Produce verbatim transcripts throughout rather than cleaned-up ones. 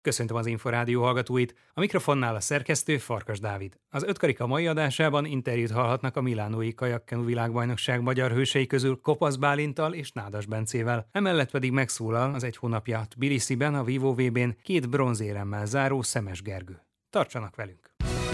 Köszöntöm az Inforádió hallgatóit, a mikrofonnál a szerkesztő Farkas Dávid. Az ötkarika mai adásában interjút hallhatnak a milánói kajakkenu világbajnokság magyar hősei közül Kopasz Bálinttal és Nádas Bencével. Emellett pedig megszólal az egy hónapja Tbilisiben a Vívó vé bén két bronzéremmel záró Szemes Gergő. Tartsanak velünk!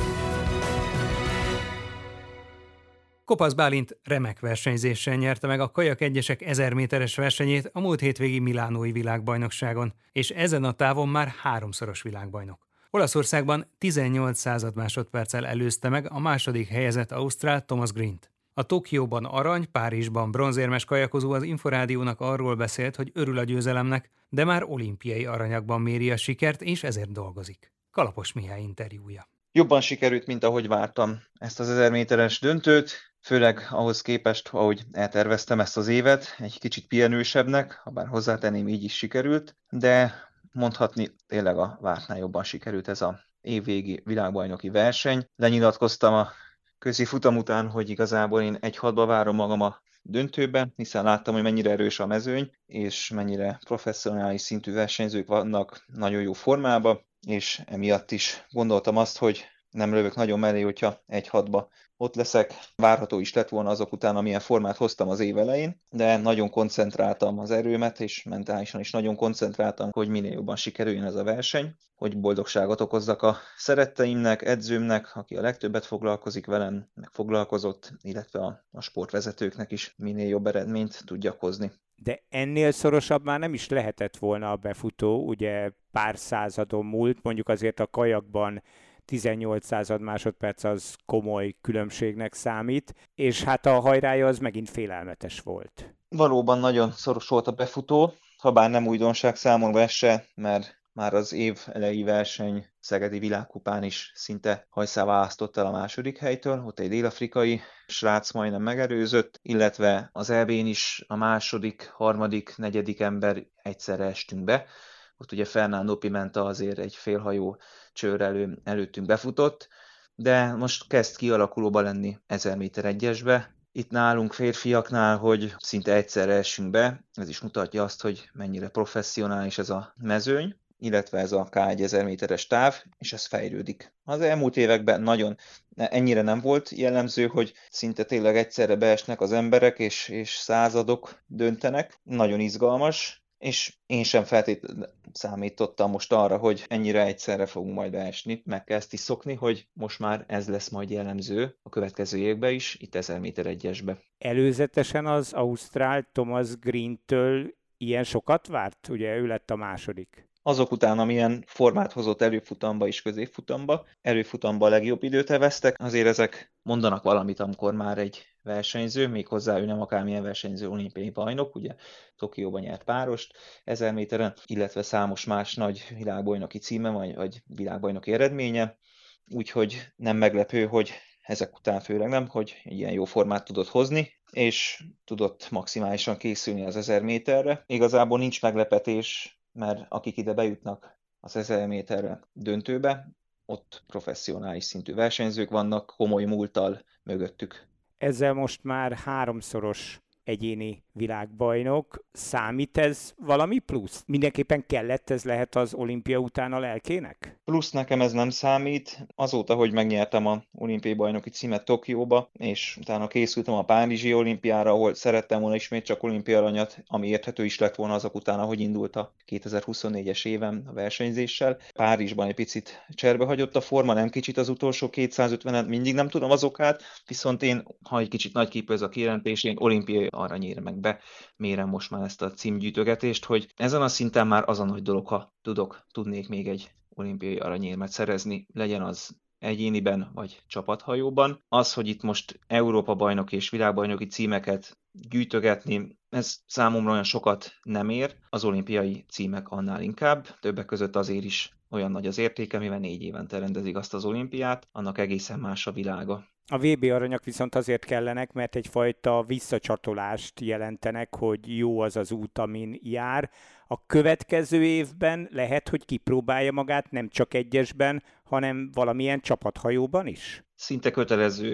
Kopasz Bálint remek versenyzéssel nyerte meg a Kajak Egyesek ezer méteres versenyét a múlt hétvégi milánói világbajnokságon, és ezen a távon már háromszoros világbajnok. Olaszországban tizennyolc század másodperccel előzte meg a második helyezett ausztrál Thomas Greent. A Tokióban arany, Párizsban bronzérmes kajakozó az Inforádiónak arról beszélt, hogy örül a győzelemnek, de már olimpiai aranyakban méri a sikert, és ezért dolgozik. Kalapos Mihály interjúja. Jobban sikerült, mint ahogy vártam ezt az ezer méteres döntőt, főleg ahhoz képest, ahogy elterveztem ezt az évet, egy kicsit pihenősebbnek, ha bár hozzátenném, így is sikerült, de mondhatni tényleg a vártnál jobban sikerült ez a évvégi világbajnoki verseny. Lenyilatkoztam a közi futam után, hogy igazából én egy hatba várom magam a döntőben, hiszen láttam, hogy mennyire erős a mezőny, és mennyire professzionális szintű versenyzők vannak nagyon jó formában, és emiatt is gondoltam azt, hogy nem lövök nagyon mellé, hogyha egy hatba ott leszek. Várható is lett volna azok után, amilyen formát hoztam az év elején, de nagyon koncentráltam az erőmet, és mentálisan is nagyon koncentráltam, hogy minél jobban sikerüljön ez a verseny, hogy boldogságot okozzak a szeretteimnek, edzőmnek, aki a legtöbbet foglalkozik velem, meg foglalkozott, illetve a, a sportvezetőknek is minél jobb eredményt tudjak hozni. De ennél szorosabb már nem is lehetett volna a befutó, ugye pár századon múlt, mondjuk azért a kajakban tizennyolc század másodperc az komoly különbségnek számít, és hát a hajrája az megint félelmetes volt. Valóban nagyon szoros volt a befutó, ha bár nem újdonság számomra ez se, mert már az év elejé verseny Szegedi Világkupán is szinte hajszál választott el a második helytől, ott egy dél-afrikai srác majdnem megerőzött, illetve az é bén is a második, harmadik, negyedik ember egyszerre estünk be. Ott ugye Fernando Pimenta azért egy félhajó csőr elő, előttünk befutott, de most kezd kialakulóba lenni ezer méter egyesbe. Itt nálunk férfiaknál, hogy szinte egyszerre essünk be, ez is mutatja azt, hogy mennyire professzionális ez a mezőny, illetve ez a ká egy ezer méteres táv, és ez fejlődik. Az elmúlt években nagyon ennyire nem volt jellemző, hogy szinte tényleg egyszerre beesnek az emberek, és, és századok döntenek. Nagyon izgalmas, és én sem feltétlenül számítottam most arra, hogy ennyire egyszerre fogunk majd beesni. Meg kell ezt is szokni, hogy most már ez lesz majd jellemző a következő évben is, itt ezer méter egyesbe. Előzetesen az ausztrál Thomas Greentől ilyen sokat várt? Ugye ő lett a második. Azok után, amilyen formát hozott előfutamba és középfutamba, előfutamba a legjobb időt elvesztek, azért ezek mondanak valamit, amikor már egy versenyző, méghozzá ő nem akármilyen versenyző, olimpiai bajnok, ugye Tokióban nyert párost ezer méteren, illetve számos más nagy világbajnoki címe, vagy, vagy világbajnoki eredménye, úgyhogy nem meglepő, hogy ezek után főleg nem, hogy egy ilyen jó formát tudott hozni, és tudott maximálisan készülni az ezer méterre. Igazából nincs meglepetés, mert akik ide bejutnak az ezer méterre döntőbe, ott professzionális szintű versenyzők vannak, komoly múlttal mögöttük. Ezzel most már háromszoros egyéni világbajnok. Számít ez valami plusz? Mindenképpen kellett, ez lehet az olimpia után a lelkének? Plusz nekem ez nem számít. Azóta, hogy megnyertem a olimpiai bajnoki címet Tokióba, és utána készültem a Párizsi olimpiára, ahol szerettem volna ismét csak olimpiai aranyat, ami érthető is lett volna azok után, ahogy indult a kétezer-huszonnégyes évem a versenyzéssel. Párizsban egy picit cserbe hagyott a forma, nem kicsit az utolsó kétszázötvenet, mindig nem tudom az okát, viszont én, ha egy kicsit nagyképű ez a kijelentés, én olimpiai aranyérmekbe mérem most már ezt a címgyűjtögetést, hogy ezen a szinten már az a nagy dolog, ha tudok, tudnék még egy olimpiai aranyérmet szerezni, legyen az egyéniben vagy csapathajóban. Az, hogy itt most Európa-bajnoki és világbajnoki címeket gyűjtögetni, ez számomra olyan sokat nem ér, az olimpiai címek annál inkább, többek között azért is olyan nagy az értéke, mivel négy évente rendezik azt az olimpiát, annak egészen más a világa. A vé bé aranyak viszont azért kellenek, mert egyfajta visszacsatolást jelentenek, hogy jó az az út, amin jár. A következő évben lehet, hogy kipróbálja magát nem csak egyesben, hanem valamilyen csapathajóban is? Szinte kötelező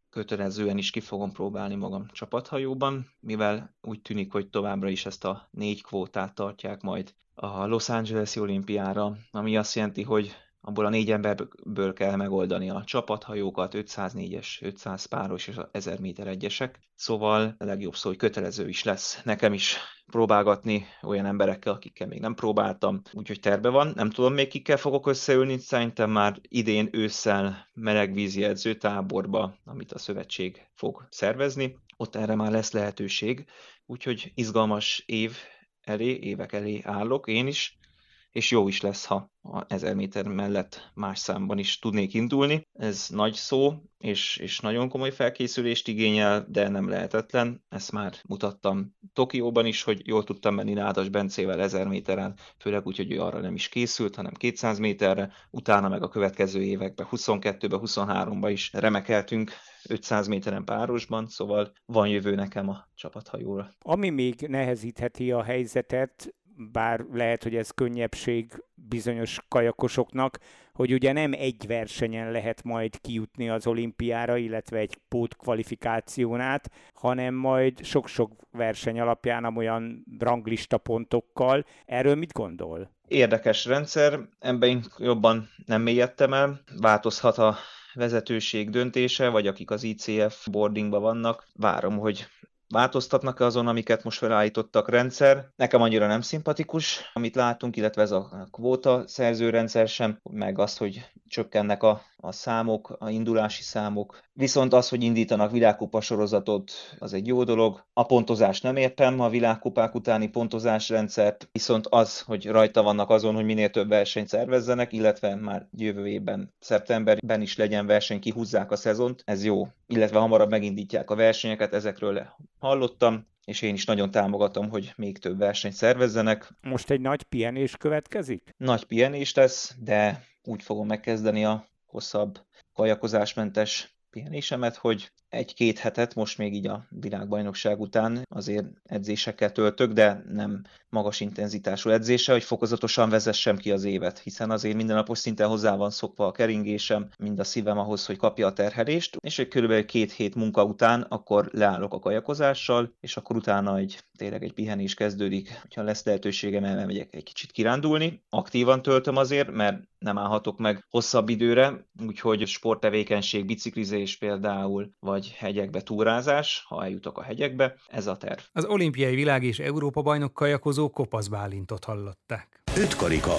kötelezően is ki fogom próbálni magam csapathajóban, mivel úgy tűnik, hogy továbbra is ezt a négy kvótát tartják majd a Los Angeles-i olimpiára, ami azt jelenti, hogy abból a négy emberből kell megoldani a csapathajókat, ötszáznégyes, ötszáz páros és a ezer méter egyesek. Szóval a legjobb szó, hogy kötelező is lesz nekem is próbálgatni olyan emberekkel, akikkel még nem próbáltam, úgyhogy terve van. Nem tudom még kikkel fogok összeülni, szerintem már idén ősszel melegvízi edzőtáborba, amit a szövetség fog szervezni. Ott erre már lesz lehetőség, úgyhogy izgalmas év elé, évek elé állok én is, és jó is lesz, ha a ezer méter mellett más számban is tudnék indulni. Ez nagy szó, és, és nagyon komoly felkészülést igényel, de nem lehetetlen. Ezt már mutattam Tokióban is, hogy jól tudtam menni Nádas Bencével ezer méteren, főleg úgy, hogy ő arra nem is készült, hanem kétszáz méterre, utána meg a következő években, huszonkettőben, huszonháromban is remekeltünk ötszáz méteren párosban, szóval van jövő nekem a csapathajóra. Ami még nehezítheti a helyzetet, bár lehet, hogy ez könnyebbség bizonyos kajakosoknak, hogy ugye nem egy versenyen lehet majd kijutni az olimpiára, illetve egy pótkvalifikáción át, hanem majd sok-sok verseny alapján amolyan ranglista pontokkal. Erről mit gondol? Érdekes rendszer, ebben én jobban nem mélyedtem el, változhat a vezetőség döntése, vagy akik az i cé ef boardingban vannak. Várom, hogy változtatnak-e azon, amiket most felállítottak rendszer. Nekem annyira nem szimpatikus, amit látunk, illetve ez a kvóta szerzőrendszer sem, meg azt, hogy csökkennek a, a számok, a indulási számok. Viszont az, hogy indítanak világkupa sorozatot, az egy jó dolog. A pontozást nem értem, a világkupák utáni pontozásrendszert, viszont az, hogy rajta vannak azon, hogy minél több versenyt szervezzenek, illetve már jövő évben, szeptemberben is legyen verseny, kihúzzák a szezont, ez jó. Illetve hamarabb megindítják a versenyeket, ezekről hallottam, és én is nagyon támogatom, hogy még több versenyt szervezzenek. Most egy nagy pihenés következik? Nagy pihenés lesz, de úgy fogom megkezdeni a hosszabb kajakozásmentes pihenésemet, hogy egy-két hetet most még így a világbajnokság után azért edzésekkel töltök, de nem magas intenzitású edzése, hogy fokozatosan vezessem ki az évet, hiszen azért mindennapos szinten hozzá van szokva a keringésem, mind a szívem ahhoz, hogy kapja a terhelést, és egy körülbelül két hét munka után akkor leállok a kajakozással, és akkor utána egy tényleg egy pihenés kezdődik, hogyha lesz lehetőségem, elmegyek egy kicsit kirándulni. Aktívan töltöm azért, mert nem állhatok meg hosszabb időre, úgyhogy sporttevékenység, biciklizés például, vagy hegyekbe túrázás, ha eljutok a hegyekbe, ez a terv. Az olimpiai világ és Európa bajnok kajakozó Kopasz Bálintot hallották. Ötkarika.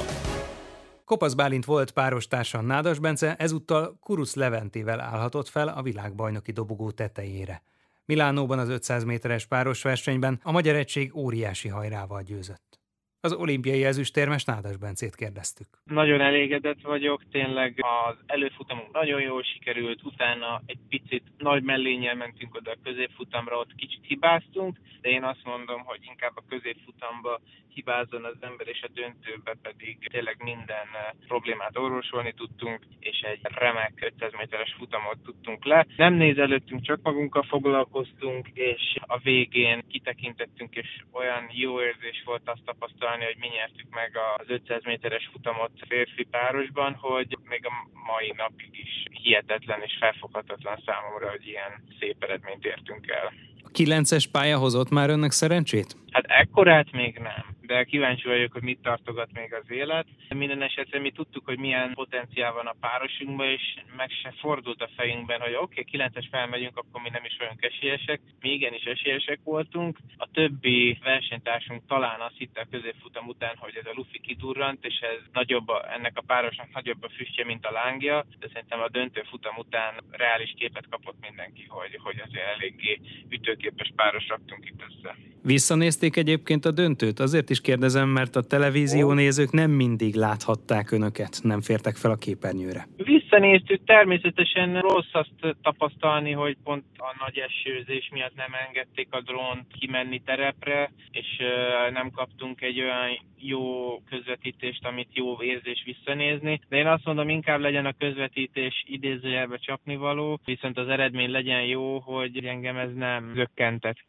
Kopasz Bálint volt párostársa Nádas Bence, ezúttal Kuruc Leventével állhatott fel a világbajnoki dobogó tetejére. Milánóban az ötszáz méteres páros versenyben a magyar egység óriási hajrával győzött. Az olimpiai ezüstérmes Nádas Bencét kérdeztük. Nagyon elégedett vagyok, tényleg az előfutamunk nagyon jól sikerült, utána egy picit nagy mellénnyel mentünk oda a középfutamra, ott kicsit hibáztunk, de én azt mondom, hogy inkább a középfutamba hibázzon az ember, és a döntőbe pedig tényleg minden problémát orvosolni tudtunk, és egy remek ötszáz méteres futamot tudtunk le. Nem néz előttünk, csak magunkkal foglalkoztunk, és a végén kitekintettünk, és olyan jó érzés volt azt tapasztalni, hogy mi nyertük meg az ötszáz méteres futamot férfi párosban, hogy még a mai napig is hihetetlen és felfoghatatlan számomra, hogy ilyen szép eredményt értünk el. A kilences pálya hozott már önnek szerencsét? Hát ekkorát még nem, de kíváncsi vagyok, hogy mit tartogat még az élet. Minden esetre mi tudtuk, hogy milyen potenciál van a párosunkban, és meg se fordult a fejünkben, hogy oké, okay, kilences felmegyünk, akkor mi nem is vagyunk esélyesek. Mi igenis esélyesek voltunk. A többi versenytársunk talán azt hitte a középfutam után, hogy ez a lufi kidurrant, és ez nagyobb a, ennek a párosnak nagyobb a füstje, mint a lángja, de szerintem a döntő futam után reális képet kapott mindenki, hogy, hogy azért eléggé ütőképes páros raktunk itt össze. Visszanézték egyébként a döntőt? Azért is kérdezem, mert a televíziónézők nem mindig láthatták önöket, nem fértek fel a képernyőre. Visszanéztük, természetesen rossz azt tapasztalni, hogy pont a nagy esőzés miatt nem engedték a drónt kimenni terepre, és nem kaptunk egy olyan jó közvetítést, amit jó érzés visszanézni. De én azt mondom, inkább legyen a közvetítés idézőjelbe csapnivaló, viszont az eredmény legyen jó, hogy engem ez nem zökkentett ki.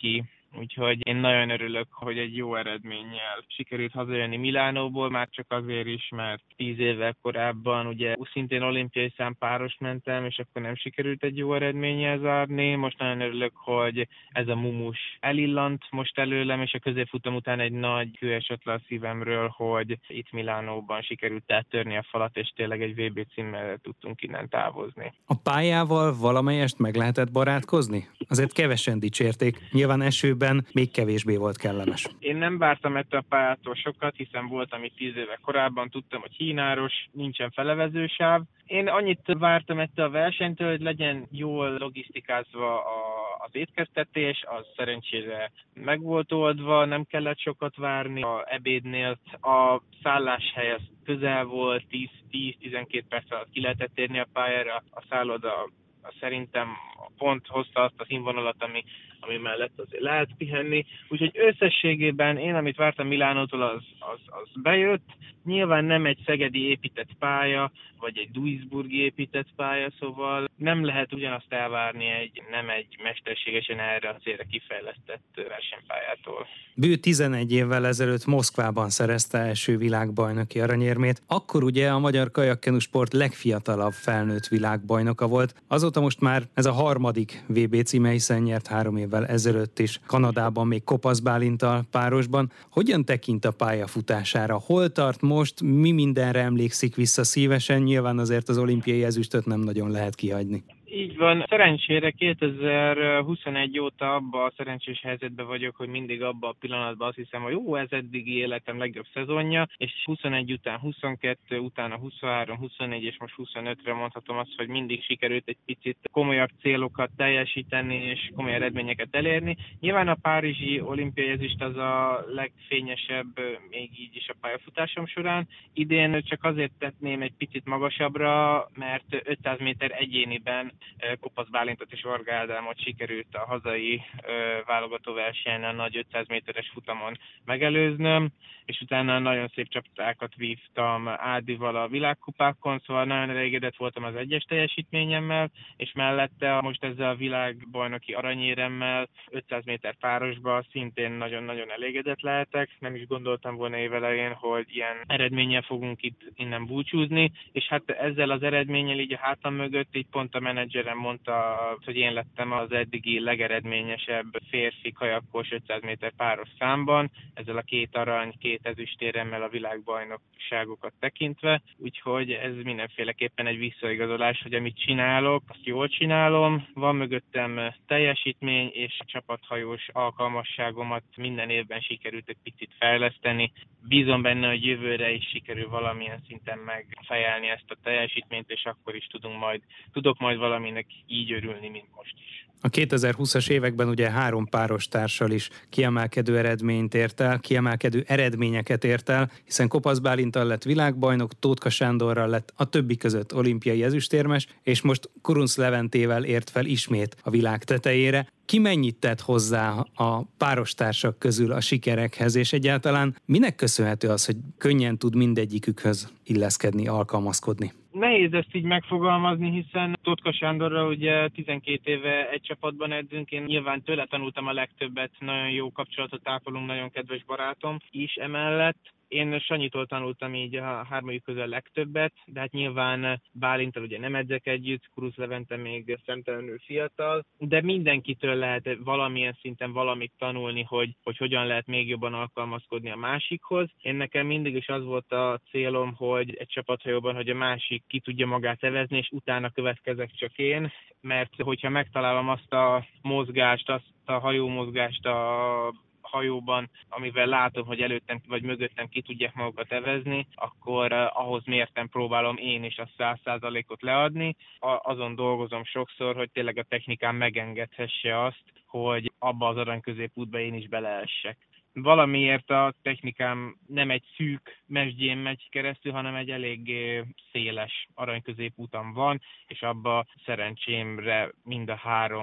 Úgyhogy én nagyon örülök, hogy egy jó eredménnyel sikerült hazajönni Milánóból, már csak azért is, mert tíz évvel korábban ugye szintén olimpiai számpáros mentem, és akkor nem sikerült egy jó eredménnyel zárni. Most nagyon örülök, hogy ez a mumus elillant most előlem, és a középfutam után egy nagy kő esett le a szívemről, hogy itt Milánóban sikerült áttörni a falat, és tényleg egy vé bé címmel tudtunk innen távozni. A pályával valamelyest meg lehetett barátkozni? Azért kevesen dicsérték, nyilván esőben még kevésbé volt kellemes. Én nem vártam ettől a pályától sokat, hiszen voltam itt tíz éve korábban, tudtam, hogy hínáros, nincsen felevezősáv. Én annyit vártam ettől a versenytől, hogy legyen jól logisztikázva a, az étkeztetés, az szerencsére meg volt oldva, nem kellett sokat várni a ebédnél. A szálláshely az közel volt, tíz-tizenkét perc alatt ki lehetett érni a pályára, a szálloda szerintem pont hozta azt a színvonalat, ami, ami mellett azért lehet pihenni. Úgyhogy összességében én, amit vártam Milánótól, az, az, az bejött. Nyilván nem egy szegedi épített pálya, vagy egy duisburgi épített pálya, szóval nem lehet ugyanazt elvárni egy, nem egy mesterségesen erre a célra kifejlesztett versenypályától. Bő tizenegy évvel ezelőtt Moszkvában szerezte első világbajnoki aranyérmét. Akkor ugye a magyar kajakkenusport legfiatalabb felnőtt világbajnoka volt. Azóta most már ez a harmadik vé bé címe, hiszen nyert három évvel ezelőtt is Kanadában, még Kopasz Bálinttal párosban. Hogyan tekint a pályafutására? Hol tart most? Mi mindenre emlékszik vissza szívesen? Nyilván azért az olimpiai ezüstöt nem nagyon lehet kihagyni. Így van. Szerencsére kétezer-huszonegy óta abban a szerencsés helyzetben vagyok, hogy mindig abban a pillanatban azt hiszem, hogy jó, ez eddigi életem legjobb szezonja, és huszonegy után huszonkettő, utána huszonhárom, huszonnégy és most huszonötre mondhatom azt, hogy mindig sikerült egy picit komolyabb célokat teljesíteni és komoly eredményeket elérni. Nyilván a párizsi olimpiai ezüst az a legfényesebb még így is a pályafutásom során. Idén csak azért tettném egy picit magasabbra, mert ötszáz méter egyéniben Kopasz Bálintot és Varga Ádámot sikerült a hazai válogatóversenyen a nagy ötszáz méteres futamon megelőznöm, és utána nagyon szép csapatákat vívtam Ádival a világkupákon, szóval nagyon elégedett voltam az egyes teljesítményemmel, és mellette most ezzel a világbajnoki aranyéremmel ötszáz méter párosba szintén nagyon-nagyon elégedett lehetek. Nem is gondoltam volna évelején, hogy ilyen eredménnyel fogunk itt innen búcsúzni, és hát ezzel az eredménnyel így a hátam mögött így pont a menedzserem mondta, hogy én lettem az eddigi legeredményesebb férfi kajakkos ötszáz méter páros számban, ezzel a két arany, két ezüstéremmel a világbajnokságokat tekintve, úgyhogy ez mindenféleképpen egy visszaigazolás, hogy amit csinálok, azt jól csinálom, van mögöttem teljesítmény, és a csapathajós alkalmasságomat minden évben sikerült egy picit fejleszteni. Bízom benne, hogy jövőre is sikerül valamilyen szinten megfejelni ezt a teljesítményt, és akkor is tudunk majd, tudok majd valaminek így örülni, mint most is. A kétezer-húszas években ugye három páros társal is kiemelkedő eredményt ért el, kiemelkedő eredményeket ért el, hiszen Kopasz Bálinttal lett világbajnok, Tótka Sándorral lett a többi között olimpiai ezüstérmes, és most Kurunc Leventével ért fel ismét a világ tetejére. Ki mennyit tett hozzá a párostársak közül a sikerekhez, és egyáltalán minek köszönhető az, hogy könnyen tud mindegyikükhöz illeszkedni, alkalmazkodni? Nehéz ezt így megfogalmazni, hiszen Tótka Sándorral ugye tizenkét éve egy csapatban edzünk, én nyilván tőle tanultam a legtöbbet, nagyon jó kapcsolatot ápolunk, nagyon kedves barátom is emellett. Én Sanyitól tanultam így a hármajuk közül a legtöbbet, de hát nyilván Bálinttal ugye nem edzek együtt, Kurunc Levente még szemtelenül fiatal, de mindenkitől lehet valamilyen szinten valamit tanulni, hogy, hogy hogyan lehet még jobban alkalmazkodni a másikhoz. Én nekem mindig is az volt a célom, hogy egy csapathajóban, hogy a másik ki tudja magát evezni, és utána következek csak én, mert hogyha megtalálom azt a mozgást, azt a hajómozgást a hajóban, amivel látom, hogy előttem vagy mögöttem ki tudják magukat evezni, akkor uh, ahhoz mérten próbálom én is a száz százalékot leadni. A, azon dolgozom sokszor, hogy tényleg a technikám megengedhesse azt, hogy abba az aranyközépútba én is beleessek. Valamiért a technikám nem egy szűk mesdjén megy keresztül, hanem egy eléggé széles aranyközépútam van, és abba szerencsémre mind a három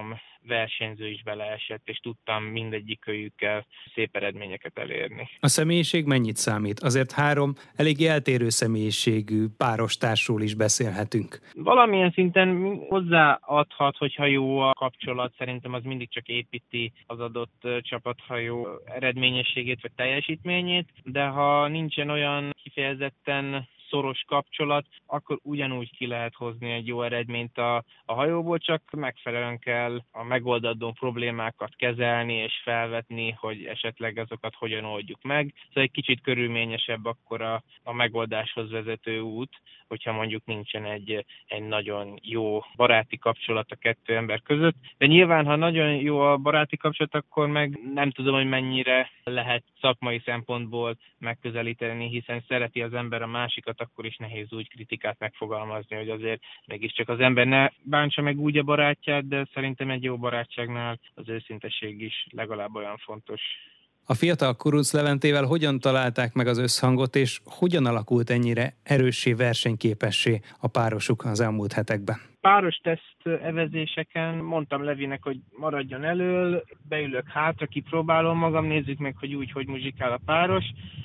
versenyző is beleesett, és tudtam mindegyikőjükkel szép eredményeket elérni. A személyiség mennyit számít? Azért három elég eltérő személyiségű párostársról is beszélhetünk. Valamilyen szinten hozzáadhat, hogyha jó a kapcsolat, szerintem az mindig csak építi az adott csapathajó eredményességét vagy teljesítményét, de ha nincsen olyan kifejezetten szoros kapcsolat, akkor ugyanúgy ki lehet hozni egy jó eredményt a, a hajóból, csak megfelelően kell a megoldandó problémákat kezelni és felvetni, hogy esetleg azokat hogyan oldjuk meg. Szóval egy kicsit körülményesebb akkor a, a megoldáshoz vezető út, hogyha mondjuk nincsen egy, egy nagyon jó baráti kapcsolat a kettő ember között. De nyilván, ha nagyon jó a baráti kapcsolat, akkor meg nem tudom, hogy mennyire lehet szakmai szempontból megközelíteni, hiszen szereti az ember a másikat, akkor is nehéz úgy kritikát megfogalmazni, hogy azért mégiscsak az ember ne bántsa meg úgy a barátját, de szerintem egy jó barátságnál az őszinteség is legalább olyan fontos. A fiatal Kuruc Leventével hogyan találták meg az összhangot, és hogyan alakult ennyire erőssé, versenyképessé a párosuk az elmúlt hetekben? Páros teszt evezéseken mondtam Levinek, hogy maradjon elől, beülök hátra, kipróbálom magam, nézzük meg, hogy úgy, hogy muzsikál a páros,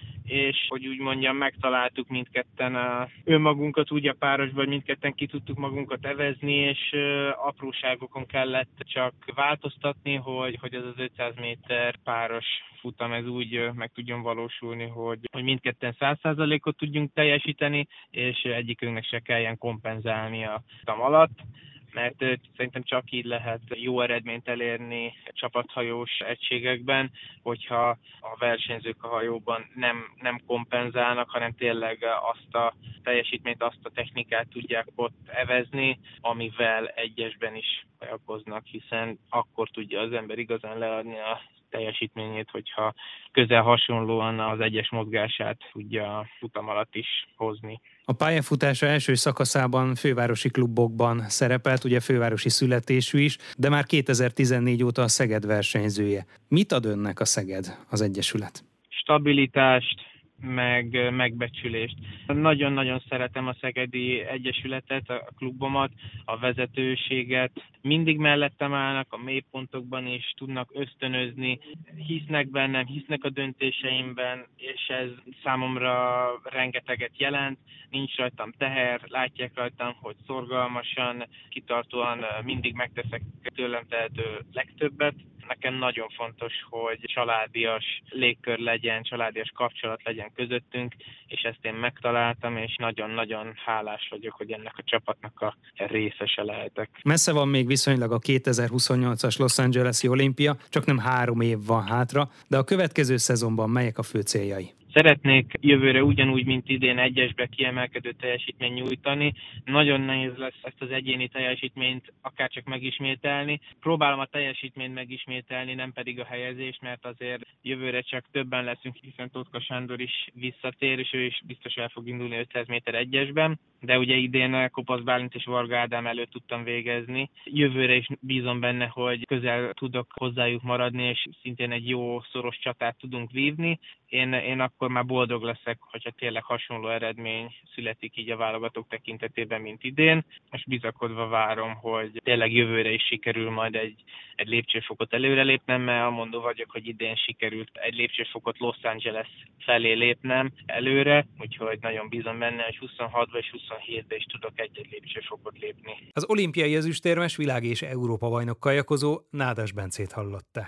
és hogy úgy mondjam, megtaláltuk mindketten a önmagunkat úgy a párosban, mindketten ki tudtuk magunkat evezni, és apróságokon kellett csak változtatni, hogy, hogy ez az ötszáz méter páros futam ez úgy meg tudjon valósulni, hogy, hogy mindketten száz százalékot tudjunk teljesíteni, és egyikünknek se kelljen kompenzálni a futam alatt, mert szerintem csak így lehet jó eredményt elérni csapathajós egységekben, hogyha a versenyzők a hajóban nem, nem kompenzálnak, hanem tényleg azt a teljesítményt, azt a technikát tudják ott evezni, amivel egyesben is kajakoznak, hiszen akkor tudja az ember igazán leadni a teljesítményét, hogyha közel hasonlóan az egyes mozgását tudja a futam alatt is hozni. A pályafutása első szakaszában fővárosi klubokban szerepelt, ugye fővárosi születésű is, de már kétezer-tizennégy óta a Szeged versenyzője. Mit ad önnek a Szeged, az egyesület? Stabilitást, meg megbecsülést. Nagyon-nagyon szeretem a Szegedi Egyesületet, a klubomat, a vezetőséget. Mindig mellettem állnak, a mélypontokban is tudnak ösztönözni, hisznek bennem, hisznek a döntéseimben, és ez számomra rengeteget jelent. Nincs rajtam teher, látják rajtam, hogy szorgalmasan, kitartóan mindig megteszek tőlem tehető legtöbbet. Nekem nagyon fontos, hogy családias légkör legyen, családias kapcsolat legyen közöttünk, és ezt én megtaláltam, és nagyon-nagyon hálás vagyok, hogy ennek a csapatnak a részese lehetek. Messze van még viszonylag a kétezer-huszonnyolcas Los Angeles-i olimpia, csak nem három év van hátra, de a következő szezonban melyek a fő céljai? Szeretnék jövőre ugyanúgy, mint idén egyesbe kiemelkedő teljesítményt nyújtani. Nagyon nehéz lesz ezt az egyéni teljesítményt akárcsak megismételni. Próbálom a teljesítményt megismételni, nem pedig a helyezést, mert azért jövőre csak többen leszünk, hiszen Totka Sándor is visszatér, és ő is biztos el fog indulni ötszáz méter egyesben. De ugye idén Kopasz Bálint és Varga Ádám előtt tudtam végezni. Jövőre is bízom benne, hogy közel tudok hozzájuk maradni, és szintén egy jó szoros csatát tudunk vívni. Én, én akkor már boldog leszek, hogyha tényleg hasonló eredmény születik így a válogatók tekintetében, mint idén. Most bizakodva várom, hogy tényleg jövőre is sikerül majd egy, egy lépcsőfokot előrelépnem, mert amondó vagyok, hogy idén sikerült egy lépcsőfokot Los Angeles felé lépnem előre, úgyhogy nagyon bízom benne, hogy huszonhatban és huszonhétben is tudok egy-egy lépcsőfokot lépni. Az olimpiai ezüstérmes, világ- és Európa bajnok kajakozó Nádas Bencét hallották.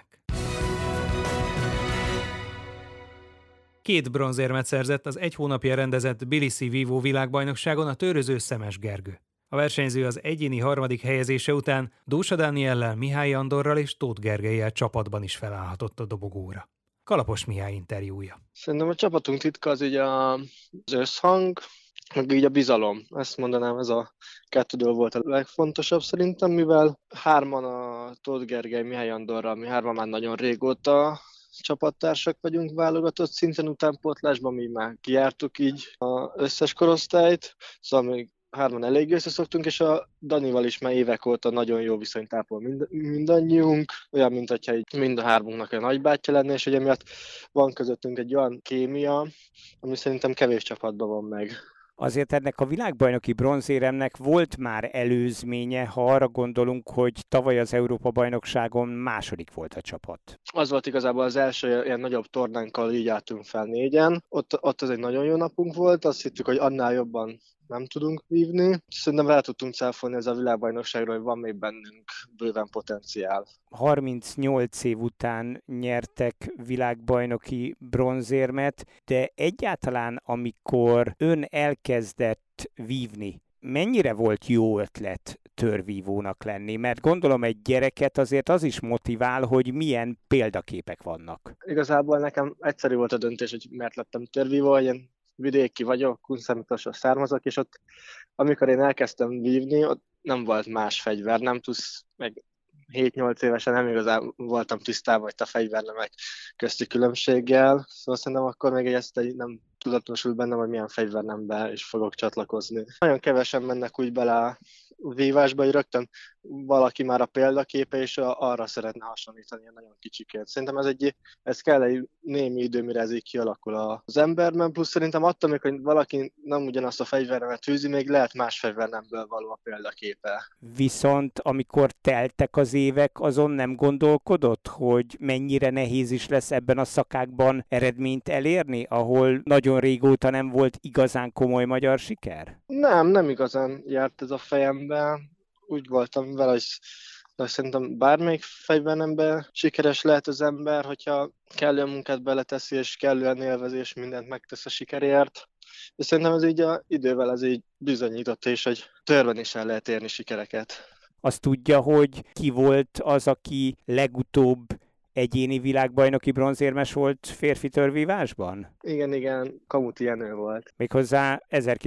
Két bronzérmet szerzett az egy hónapja rendezett Tbilisi vívó világbajnokságon a töröző Szemes Gergő. A versenyző az egyéni harmadik helyezése után Dósa Dániellel, Mihály Andorral és Tóth Gergellyel csapatban is felállhatott a dobogóra. Kalapos Mihály interjúja. Szerintem a csapatunk titka az ugye az összhang, meg így a bizalom. Ezt mondanám, ez a kettő dolog volt a legfontosabb szerintem, mivel hárman a Tóth Gergely, Mihály Andorral, mi hárman már nagyon régóta csapattársak vagyunk válogatott szinten, utánpótlásban mi már kijártuk így az összes korosztályt, szóval még hárman elég összeszoktunk, és a Danival is már évek óta nagyon jó viszonyt ápol mind, mindannyiunk, olyan, mint hogyha mind a hármunknak egy nagybátyja lenne, és hogy emiatt van közöttünk egy olyan kémia, ami szerintem kevés csapatban van meg. Azért ennek a világbajnoki bronzéremnek volt már előzménye, ha arra gondolunk, hogy tavaly az Európa-bajnokságon második volt a csapat. Az volt igazából az első ilyen nagyobb tornánkkal, így álltunk fel négyen. Ott, ott az egy nagyon jó napunk volt, azt hittük, hogy annál jobban nem tudunk vívni. Szerintem rá tudtunk cáfolni ez a világbajnokságra, hogy van még bennünk bőven potenciál. harmincnyolc év után nyertek világbajnoki bronzérmet, de egyáltalán amikor ön elkezdett vívni, mennyire volt jó ötlet törvívónak lenni? Mert gondolom egy gyereket azért az is motivál, hogy milyen példaképek vannak. Igazából nekem egyszerű volt a döntés, hogy miért lettem törvívó, én vidéki vagyok, Kunszentmiklósról származok, és ott amikor én elkezdtem vívni, ott nem volt más fegyver, nem tudsz, meg hét-nyolc évesen nem igazán voltam tisztában, hogy a fegyvernemek közti különbséggel, szóval szerintem akkor még ezt nem tudatosult bennem, hogy milyen fegyvernembe is fogok csatlakozni. Nagyon kevesen mennek úgy bele a vívásba, hogy rögtön valaki már a példaképe, és arra szeretne hasonlítani ilyen nagyon kicsiként. Szerintem ez, egy, ez kell egy némi idő, mire ez így kialakul az emberben, plusz szerintem attól még, hogy valaki nem ugyanazt a fegyvernemet hűzi, még lehet más fegyvernemből való a példaképe. Viszont amikor teltek az évek, azon nem gondolkodott, hogy mennyire nehéz is lesz ebben a szakákban eredményt elérni, ahol nagyon régóta nem volt igazán komoly magyar siker? Nem, nem igazán járt ez a fejembe. Úgy voltam vele, hogy, hogy szerintem bármelyik fegyvernemben sikeres lehet az ember, hogyha kellően munkát beleteszi, és kellően élvezi, és mindent megtesz a sikerért. De szerintem ez így a idővel ez így bizonyított, és hogy törben is el lehet érni sikereket. Azt tudja, hogy ki volt az, aki legutóbb egyéni világbajnoki bronzérmes volt férfi törvívásban? Igen, igen, Kamuti Jenő volt. Méghozzá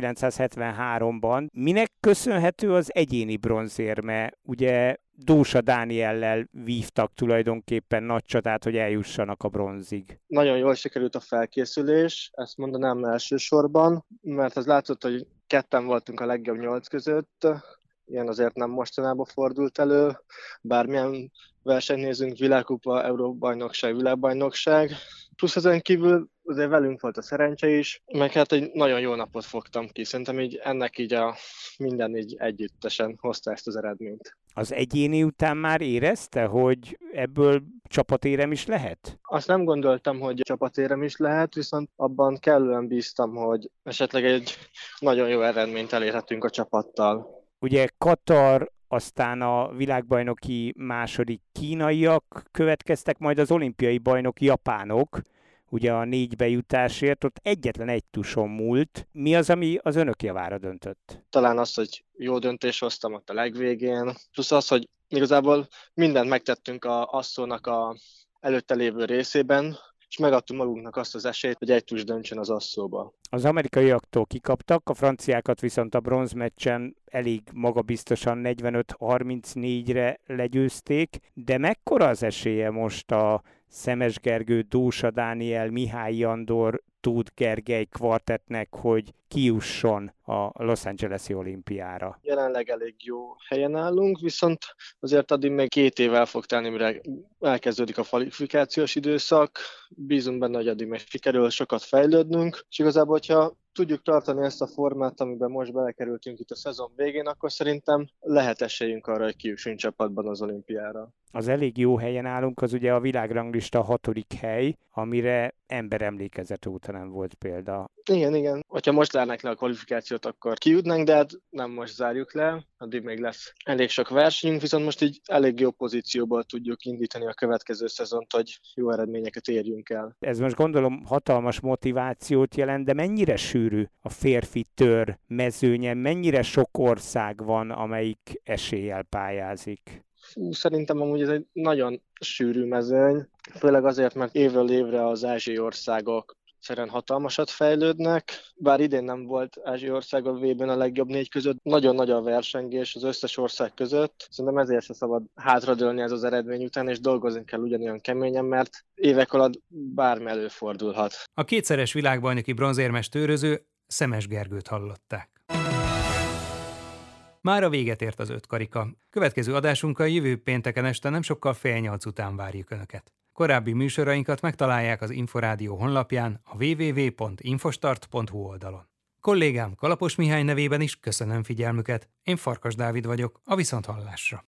ezerkilencszázhetvenháromban. Minek köszönhető az egyéni bronzérme? Ugye Dósa Dániellel vívtak tulajdonképpen nagy csatát, hogy eljussanak a bronzig. Nagyon jól sikerült a felkészülés, ezt mondanám elsősorban, mert az látszott, hogy ketten voltunk a legjobb nyolc között, ilyen azért nem mostanában fordult elő, bármilyen versenyt nézünk, világkupa, Európa-bajnokság, világbajnokság. Plusz ezen kívül azért velünk volt a szerencse is, meg hát egy nagyon jó napot fogtam ki. Szerintem így ennek így a minden így együttesen hozta ezt az eredményt. Az egyéni után már érezte, hogy ebből csapatérem is lehet? Azt nem gondoltam, hogy csapatérem is lehet, viszont abban kellően bíztam, hogy esetleg egy nagyon jó eredményt elérhetünk a csapattal. Ugye Katar, aztán a világbajnoki második kínaiak következtek, majd az olimpiai bajnok japánok, ugye a négy bejutásért, ott egyetlen egy tuson múlt. Mi az, ami az önök javára döntött? Talán az, hogy jó döntés hoztam ott a legvégén, plusz az, hogy igazából mindent megtettünk a asszónak a előtte lévő részében, és megadtuk magunknak azt az esélyt, hogy egy tus döntsön az asszóba. Az amerikaiaktól kikaptak, a franciákat viszont a bronzmeccsen elég magabiztosan negyvenöt harmincnégyre legyőzték, de mekkora az esélye most a Szemes Gergő, Dósa Dániel, Mihály Andor, Tóth Gergely kvartettnek, hogy kijusson a Los Angeles-i olimpiára? Jelenleg elég jó helyen állunk, viszont azért addig még két év el fog telni, mire elkezdődik a kvalifikációs időszak. Bízunk benne, hogy addig meg sikerül sokat fejlődnünk, és igazából, hogyha tudjuk tartani ezt a formát, amiben most belekerültünk itt a szezon végén, akkor szerintem lehet esélyünk arra, hogy kijussunk csapatban az olimpiára. Az elég jó helyen állunk, az ugye a világranglista hatodik hely, amire emberemlékezet óta nem volt példa. Igen, igen. Hogyha most zárnánk le a kvalifikációt, akkor kijutnánk, de hát nem most zárjuk le, addig még lesz elég sok versenyünk, viszont most így elég jó pozícióból tudjuk indítani a következő szezont, hogy jó eredményeket érjünk el. Ez most gondolom hatalmas motivációt jelent, de mennyire sűrű a férfi tör mezőnye, mennyire sok ország van, amelyik eséllyel pályázik? Szerintem amúgy ez egy nagyon sűrű mezőny, főleg azért, mert évről évre az ázsiai országok egyszerűen hatalmasat fejlődnek, bár idén nem volt ázsiai ország a vében a legjobb négy között, nagyon nagy a versengés az összes ország között, szerintem ezért se szabad hátradőlni ez az eredmény után, és dolgozni kell ugyanolyan keményen, mert évek alatt bármi előfordulhat. A kétszeres világbajnoki bronzérmes tőröző Szemes Gergőt hallották. Mára véget ért az öt karika. Következő adásunkkal jövő pénteken este nem sokkal fél nyolc után várjuk Önöket. Korábbi műsorainkat megtalálják az Inforádió honlapján, a double-u double-u double-u pont infostart pont hu oldalon. Kollégám Kalapos Mihály nevében is köszönöm figyelmüket. Én Farkas Dávid vagyok, a Viszonthallásra.